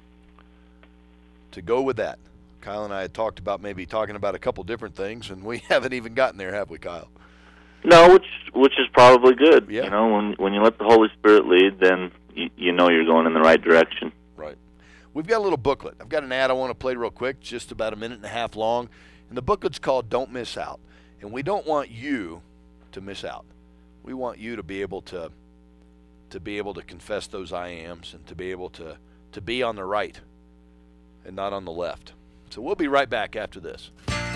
to go with that. Kyle and I had talked about maybe talking about a couple different things, and we haven't even gotten there, have we, Kyle? No, which which is probably good. Yeah. You know, when when you let the Holy Spirit lead, then you, you know you're going in the right direction. Right. We've got a little booklet. I've got an ad I want to play real quick, just about a minute and a half long. And the booklet's called Don't Miss Out. And we don't want you to miss out. We want you to be able to to be able to confess those I ams and to be able to, to be on the right and not on the left. So we'll be right back after this.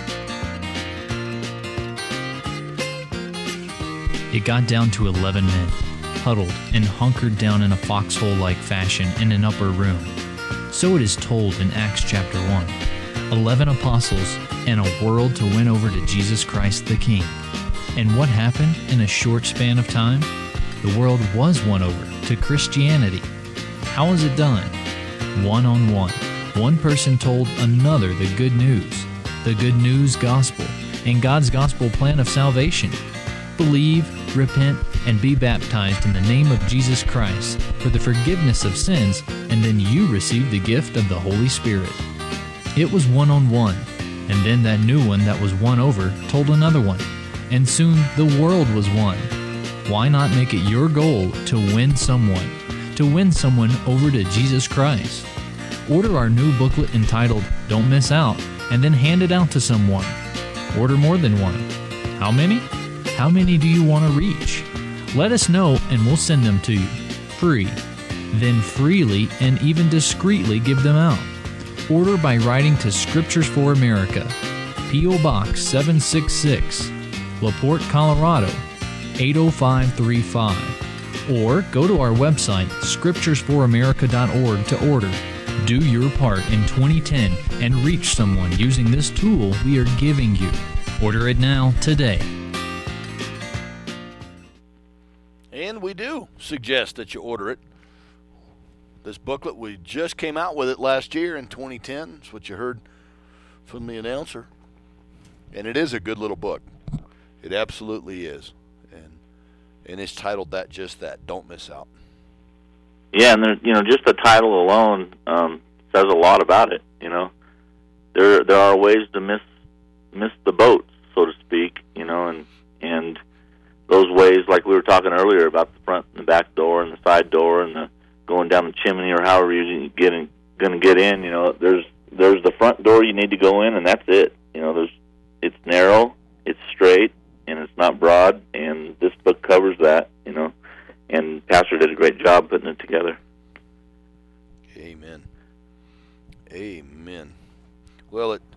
It got down to eleven men, huddled and hunkered down in a foxhole-like fashion in an upper room. So it is told in Acts chapter one. Eleven apostles and a world to win over to Jesus Christ the King. And what happened in a short span of time? The world was won over to Christianity. How was it done? One-on-one. One person told another the good news, the good news gospel, and God's gospel plan of salvation. Believe, repent, and be baptized in the name of Jesus Christ for the forgiveness of sins, and then you receive the gift of the Holy Spirit. It was one-on-one, and then that new one that was won over told another one, and soon the world was won. Why not make it your goal to win someone, to win someone over to Jesus Christ? Order our new booklet entitled Don't Miss Out, and then hand it out to someone. Order more than one. How many? How many do you want to reach? Let us know and we'll send them to you, free. Then freely and even discreetly give them out. Order by writing to Scriptures for America, P O Box seven six six, LaPorte, Colorado eight oh five three five. Or go to our website, scriptures for america dot org, to order. Do your part in twenty ten and reach someone using this tool we are giving you. Order it now, today. And we do suggest that you order it. This booklet, we just came out with it last year in twenty ten. That's what you heard from the announcer. And it is a good little book. It absolutely is. And and it's titled that, just that, Don't Miss Out. Yeah, and there, you know, just the title alone um, says a lot about it. You know, there there are ways to miss miss the boat, so to speak. You know, and and those ways, like we were talking earlier about the front and the back door and the side door and the going down the chimney or however you're getting going to get in. You know, there's there's the front door you need to go in, and that's it. You know, there's it's narrow, it's straight, and it's not broad. And this book covers that. You know. And Pastor did a great job putting it together. Amen. Amen. Well, it.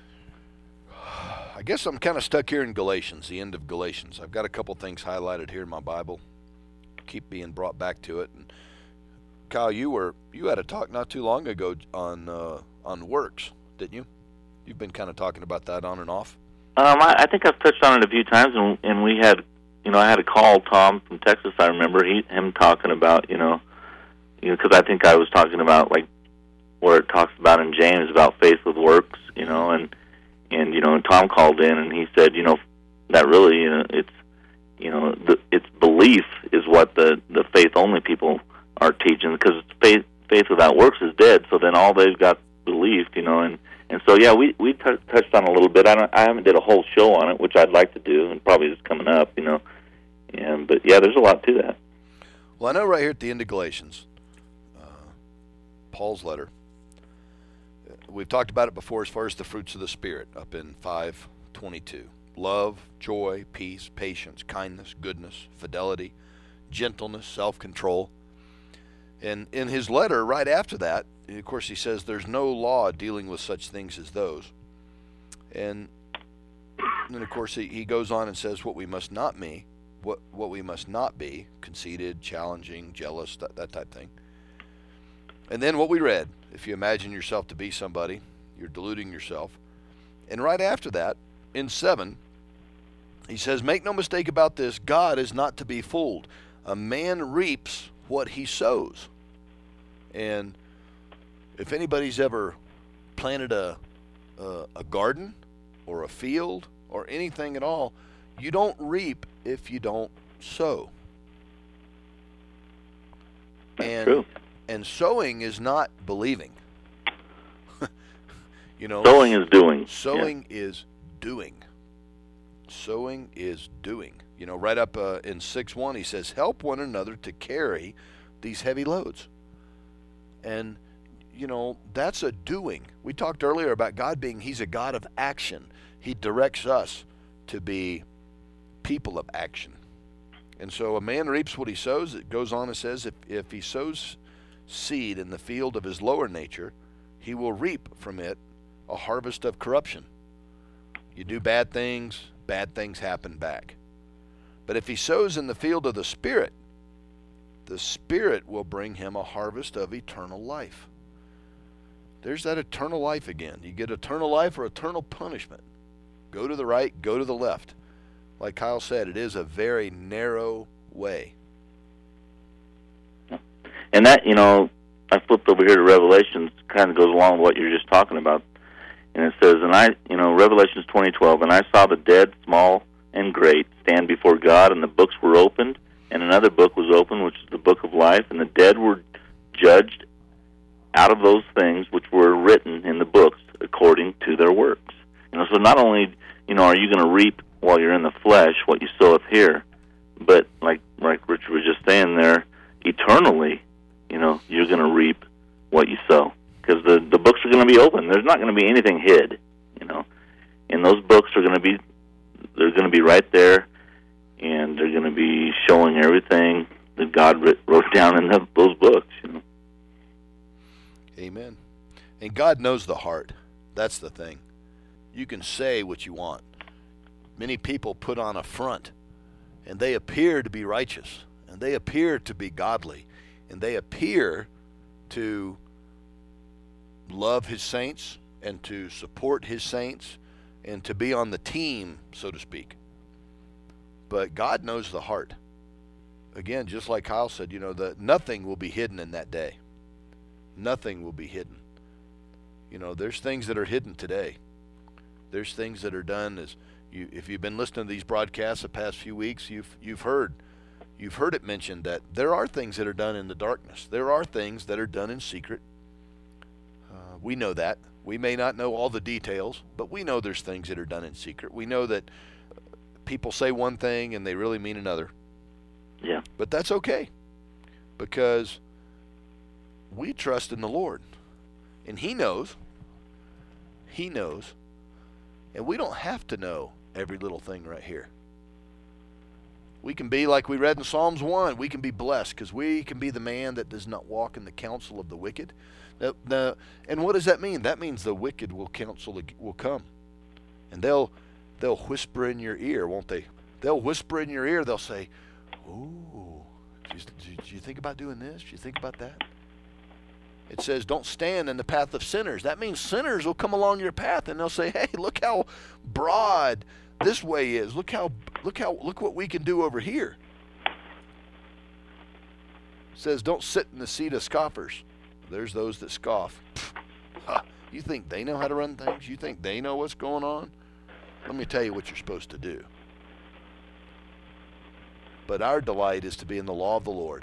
I guess I'm kind of stuck here in Galatians, the end of Galatians. I've got a couple things highlighted here in my Bible. Keep being brought back to it. And Kyle, you were you had a talk not too long ago on uh, on works, didn't you? You've been kind of talking about that on and off. Um, I, I think I've touched on it a few times, and, and we had. You know, I had to call Tom from Texas. I remember he, him talking about, you know, you know, because I think I was talking about like where it talks about in James about faith with works, you know, and and you know, Tom called in and he said, you know, that really, you know, it's, you know, the, it's belief is what the the faith only people are teaching, because faith faith without works is dead. So then all they've got belief, you know, and and so yeah, we we t- touched on it a little bit. I don't, I haven't did a whole show on it, which I'd like to do, and probably is coming up, you know. And but yeah, there's a lot to that. Well, I know right here at the end of Galatians, uh, Paul's letter. We've talked about it before as far as the fruits of the Spirit, up in five twenty-two: love, joy, peace, patience, kindness, goodness, fidelity, gentleness, self-control. And in his letter, right after that, of course, he says there's no law dealing with such things as those. And then, of course, he, he goes on and says what we must not be, what what we must not be: conceited, challenging, jealous, that, that type of thing. And then what we read, if you imagine yourself to be somebody, you're deluding yourself. And right after that, in seven, he says, make no mistake about this, God is not to be fooled. A man reaps what he sows. And if anybody's ever planted a, a a garden or a field or anything at all, you don't reap if you don't sow. That's and true. and sowing is not believing. You know, Sowing is doing. Sowing yeah. is doing. Sowing is doing. You know, right up uh, in six one, he says, help one another to carry these heavy loads. And, you know, that's a doing. We talked earlier about God being, he's a God of action. He directs us to be people of action. And so a man reaps what he sows. It goes on and says, if, if he sows seed in the field of his lower nature, he will reap from it a harvest of corruption. You do bad things, bad things happen back. But if he sows in the field of the Spirit, the Spirit will bring him a harvest of eternal life. There's that eternal life again. You get eternal life or eternal punishment. Go to the right, go to the left. Like Kyle said, it is a very narrow way. And that, you know, I flipped over here to Revelations, kind of goes along with what you're just talking about. And it says, and I, you know, Revelations twenty twelve, and I saw the dead, small and great, stand before God, and the books were opened, and another book was opened, which is the book of life, and the dead were judged out of those things which were written in the books according to their works. You know, so not only, you know, are you going to reap while you're in the flesh what you soweth here, but like like Richard was just saying there, eternally, you know, you're going to reap what you sow. Because the, the books are going to be open. There's not going to be anything hid, you know. And those books are going to be, they're going to be right there, and they're going to be showing everything that God writ, wrote down in the, those books, you know. Amen. And God knows the heart. That's the thing. You can say what you want. Many people put on a front, and they appear to be righteous, and they appear to be godly, and they appear to love his saints and to support his saints and to be on the team, so to speak. But God knows the heart. Again, just like Kyle said, you know, the, nothing will be hidden in that day. Nothing will be hidden. You know, there's things that are hidden today. There's things that are done as you, if you've been listening to these broadcasts the past few weeks, you've you've heard you've heard it mentioned that there are things that are done in the darkness. There are things that are done in secret. Uh, we know that. We may not know all the details, but we know there's things that are done in secret. We know that people say one thing and they really mean another. Yeah. But that's okay, because we trust in the Lord, and He knows. He knows. And we don't have to know every little thing right here. We can be like we read in Psalms one. We can be blessed because we can be the man that does not walk in the counsel of the wicked. The, the, and what does that mean? That means the wicked will counsel will come, and they'll they'll whisper in your ear, won't they? They'll whisper in your ear. They'll say, "Ooh, do you, do you think about doing this? Do you think about that?" It says, "Don't stand in the path of sinners." That means sinners will come along your path, and they'll say, "Hey, look how broad this way is. Look how look how look what we can do over here." It says, "Don't sit in the seat of scoffers." There's those that scoff. Huh, you think they know how to run things? You think they know what's going on? Let me tell you what you're supposed to do. But our delight is to be in the law of the Lord.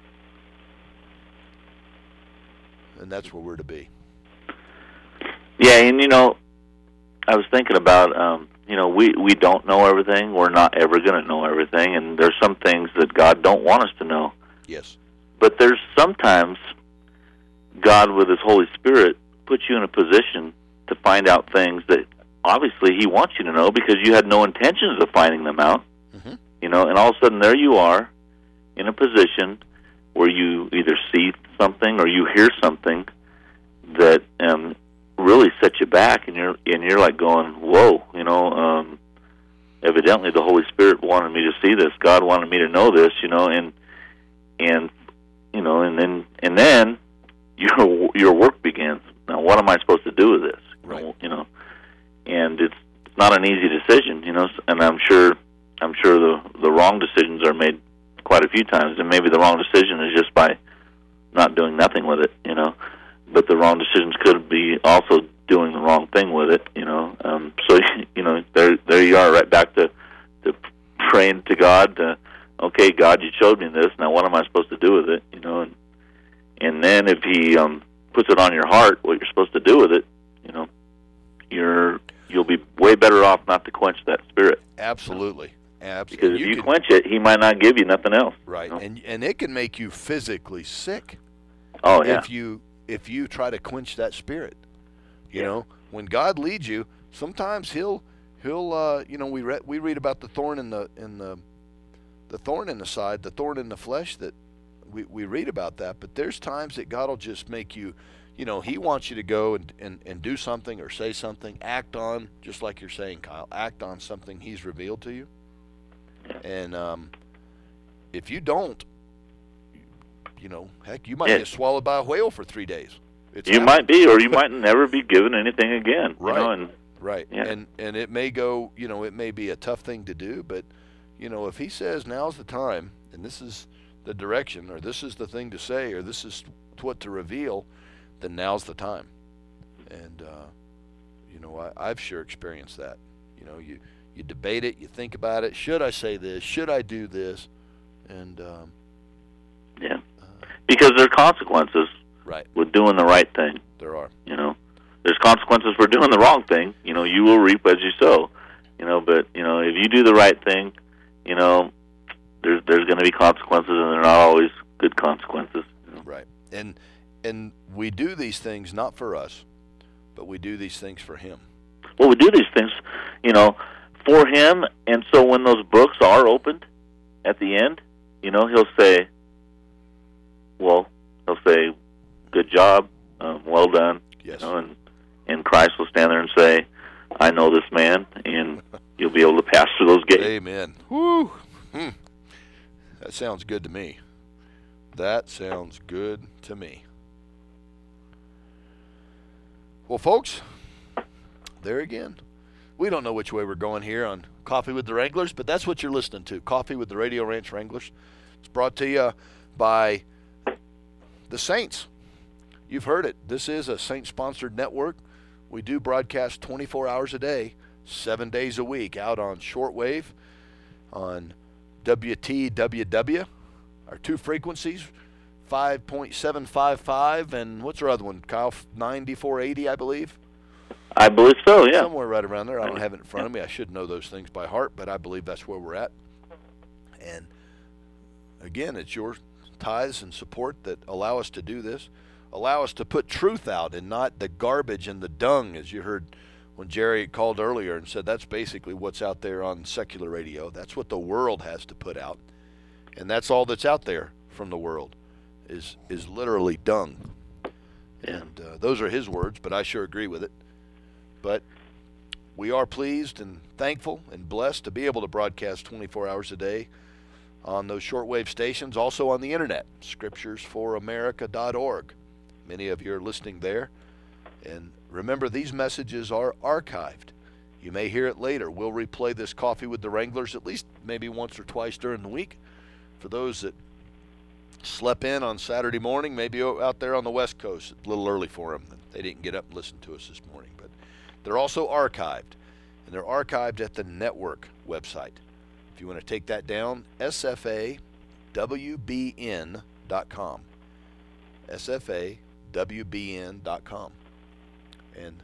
And that's where we're to be. Yeah, and you know, I was thinking about, um, you know, we, we don't know everything. We're not ever going to know everything. And there's some things that God don't want us to know. Yes. But there's sometimes God, with His Holy Spirit, puts you in a position to find out things that obviously He wants you to know because you had no intentions of finding them out. Mm-hmm. You know, and all of a sudden there you are in a position where you either see something or you hear something that um, really sets you back, and you're and you're like going, "Whoa!" You know, um, evidently the Holy Spirit wanted me to see this. God wanted me to know this. You know, and and you know, and then and then your your work begins. Now, what am I supposed to do with this? Right. You know, and it's not an easy decision. You know, and I'm sure I'm sure the the wrong decisions are made quite a few times, and maybe the wrong decision is just by not doing nothing with it, you know. But the wrong decisions could be also doing the wrong thing with it, you know. Um, so you know, there there you are, right back to to praying to God to okay, God, you showed me this. Now, what am I supposed to do with it? You know, and and then if He um, puts it on your heart, what you're supposed to do with it, you know, you're you'll be way better off not to quench that spirit. Absolutely, absolutely. Because if you you can, quench it, He might not give you nothing else. right, You know? and and it can make you physically sick. Oh yeah. If you if you try to quench that spirit, you Yeah. know, when God leads you, sometimes He'll He'll uh, you know we read we read about the thorn in the in the the thorn in the side, the thorn in the flesh, that we we read about that. But there's times that God will just make you, you know, He wants you to go and, and, and do something or say something, act on, just like you're saying, Kyle, act on something He's revealed to you. And um, if you don't, you know, heck, you might Yeah. get swallowed by a whale for three days. It's You happened. might be, or you might never be given anything again. Right. You know, and Right. Yeah. And and it may go, you know, it may be a tough thing to do, but, you know, if He says now's the time, and this is the direction, or this is the thing to say, or this is what to reveal, then now's the time. And, uh, you know, I, I've sure experienced that. You know, you, you debate it, you think about it. Should I say this? Should I do this? And, um, yeah, because there are consequences right, with doing the right thing. there are. You know, there's consequences for doing the wrong thing. You know, you will reap as you sow. You know, but you know, if you do the right thing, you know, there's there's going to be consequences, and they're not always good consequences. You know? Right. And and we do these things not for us, but we do these things for Him. Well, we do these things, you know, for Him, and so when those books are opened at the end, you know, He'll say, well, He'll say, good job, um, well done. Yes. You know, and, and Christ will stand there and say, I know this man, and you'll be able to pass through those gates. Amen. Woo. Hmm. That sounds good to me. That sounds good to me. Well, folks, there again. We don't know which way we're going here on Coffee with the Wranglers, but that's what you're listening to. Coffee with the Radio Ranch Wranglers. It's brought to you by the Saints. You've heard it. This is a Saint-sponsored network. We do broadcast twenty-four hours a day, seven days a week, out on shortwave, on W T W W, our two frequencies, five point seven five five, and what's our other one, Kyle? ninety-four eighty, I believe. I believe so, yeah. Somewhere right around there. I don't have it in front of me. I should know those things by heart, but I believe that's where we're at. And again, it's your tithes and support that allow us to do this, allow us to put truth out and not the garbage and the dung, as you heard when Jerry called earlier and said that's basically what's out there on secular radio. That's what the world has to put out. And that's all that's out there from the world is is literally dung. And uh, those are his words, but I sure agree with it. But we are pleased and thankful and blessed to be able to broadcast twenty-four hours a day on those shortwave stations, also on the internet, scriptures for america dot org. Many of you are listening there. And remember, these messages are archived. You may hear it later. We'll replay this Coffee with the Wranglers at least maybe once or twice during the week. For those that slept in on Saturday morning, maybe out there on the West Coast, a little early for them. They didn't get up and listen to us this morning. But they're also archived, and they're archived at the network website. If you want to take that down, S F A W B N dot com. S F A W B N dot com. And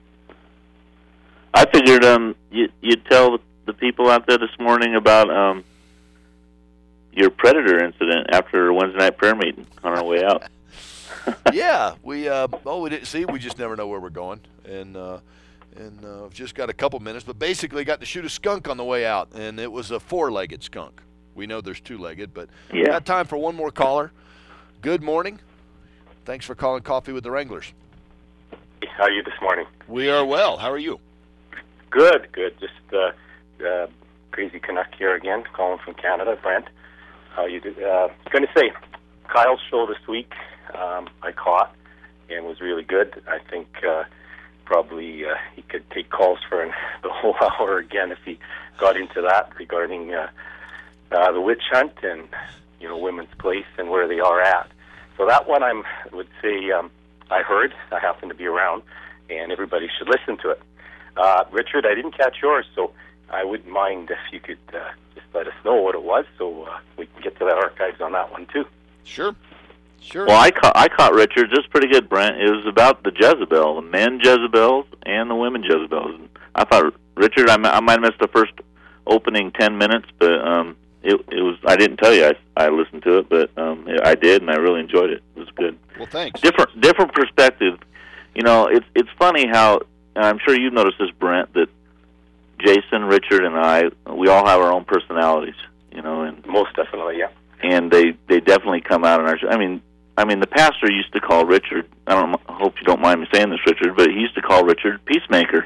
I figured um, you, you'd tell the people out there this morning about um, your Predator incident after Wednesday night prayer meeting on our way out. yeah, we uh, oh we didn't see. We just never know where we're going, and uh, and uh, we've just got a couple minutes. But basically, got to shoot a skunk on the way out, and it was a four-legged skunk. We know there's two-legged, but yeah. Got time for one more caller. Good morning. Thanks for calling Coffee with the Wranglers. How are you this morning? We are well. How are you? Good, good. Just uh, uh, crazy Canuck here again, calling from Canada, Brent. How you do? Uh, going to say, Kyle's show this week um, I caught and was really good. I think uh, probably uh, he could take calls for an, the whole hour again if he got into that regarding uh, uh, the witch hunt and you know women's place and where they are at. So that one I'm would say. Um, I heard, I happen to be around, and everybody should listen to it. Uh, Richard, I didn't catch yours, so I wouldn't mind if you could uh, just let us know what it was, so uh, we can get to the archives on that one too. Sure. Sure. Well, I caught I caught Richard just pretty good, Brent. It was about the Jezebel, the men Jezebels and the women Jezebels. I thought Richard, I, I might have missed the first opening ten minutes, but um, it it was. I didn't tell you I I listened to it, but um, I did, and I really enjoyed it. It was good. Well, thanks. Different different perspective. You know, it's it's funny how, and I'm sure you've noticed this, Brent, that Jason, Richard, and I, we all have our own personalities. You know, and most definitely, yeah. And they they definitely come out in our. I mean. I mean, the pastor used to call Richard, I don't I hope you don't mind me saying this, Richard, but he used to call Richard peacemaker.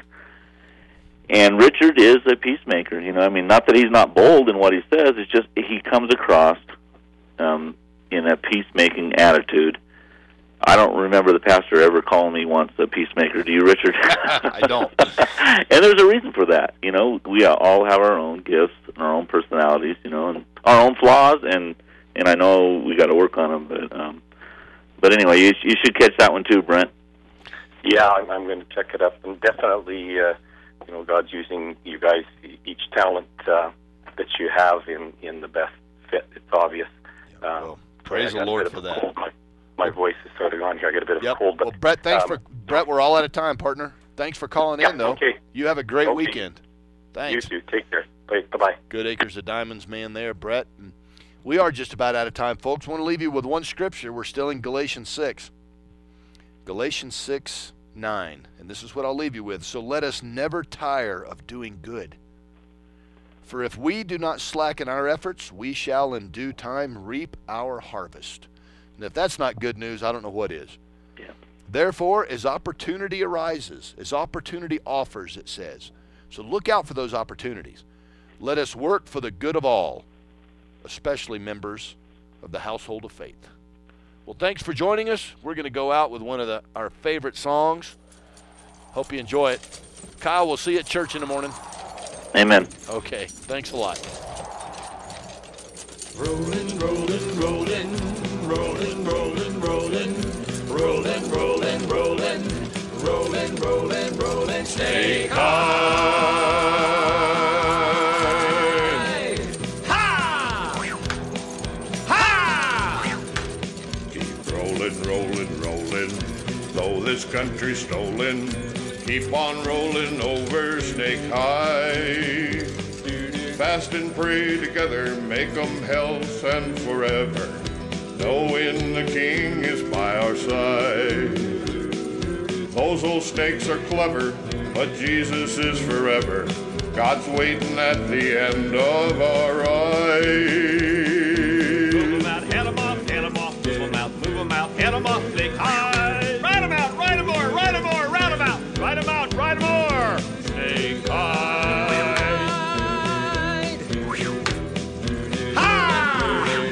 And Richard is a peacemaker, you know. I mean, not that he's not bold in what he says, it's just he comes across um, in a peacemaking attitude. I don't remember the pastor ever calling me once a peacemaker. Do you, Richard? I don't. And there's a reason for that. You know, we all have our own gifts and our own personalities, you know, and our own flaws, and, and I know we got to work on them, but... Um, But anyway, you, you should catch that one too, Brent. Yeah, I'm, I'm going to check it up, and definitely, uh, you know, God's using you guys, each talent uh, that you have in, in the best fit. It's obvious. Yeah, well, um, praise the Lord for that. My, my voice is sort of gone here. I got a bit of yep. a cold. But, well, Brett, thanks um, for Brett. We're all out of time, partner. Thanks for calling yeah, in, though. Okay. You have a great okay. weekend. Thanks. You too. Take care. Bye bye. Good Acres of Diamonds man there, Brett. And we are just about out of time, folks. I want to leave you with one scripture. We're still in Galatians six. Galatians six, nine. And this is what I'll leave you with. So let us never tire of doing good. For if we do not slacken our efforts, we shall in due time reap our harvest. And if that's not good news, I don't know what is. Yeah. Therefore, as opportunity arises, as opportunity offers, it says. So look out for those opportunities. Let us work for the good of all, especially members of the household of faith. Well, thanks for joining us. We're going to go out with one of the, our favorite songs. Hope you enjoy it. Kyle, we'll see you at church in the morning. Amen. Okay, thanks a lot. Rolling, rolling, rolling, rolling, rolling, rolling, rolling, rolling, rolling, rolling, rolling, rolling, snake high. Rolling, rolling, though this country's stolen, keep on rolling over Snake High. Fast and pray together, make 'em health and forever, knowing the King is by our side. Those old snakes are clever, but Jesus is forever. God's waiting at the end of our ride. Head 'em off, Snake High. Ride 'em out, ride 'em more, ride 'em more, ride 'em out. Ride 'em out, ride 'em more. Snake High. High.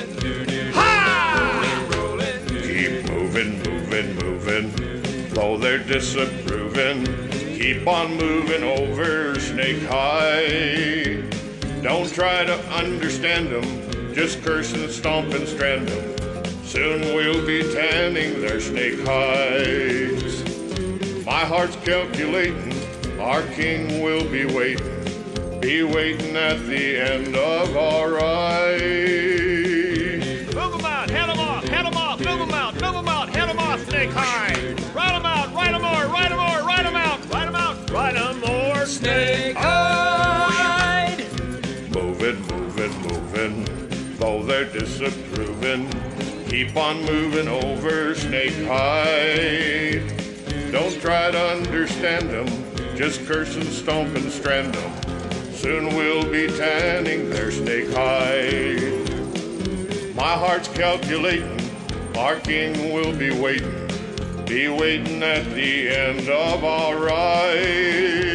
High. Keep moving, moving, moving, though they're disapproving. Keep on moving over Snake High. Don't try to understand them, just curse and stomp and strand them. Soon we'll be tanning their snake hides. My heart's calculating, our King will be waiting, be waiting at the end of our ride. Move 'em out, head 'em off, head 'em off, move 'em out, move 'em out, head 'em off, Snake High. Ride 'em out, ride 'em more, ride 'em more, ride 'em out, ride 'em out, ride 'em more, Snake High. Moving, moving, moving, though they're disapproving. Keep on moving over Snake High. Don't try to understand them, just curse and stomp and strand them. Soon we'll be tanning their snake hides. My heart's calculating, our King will be waiting, be waiting at the end of our ride.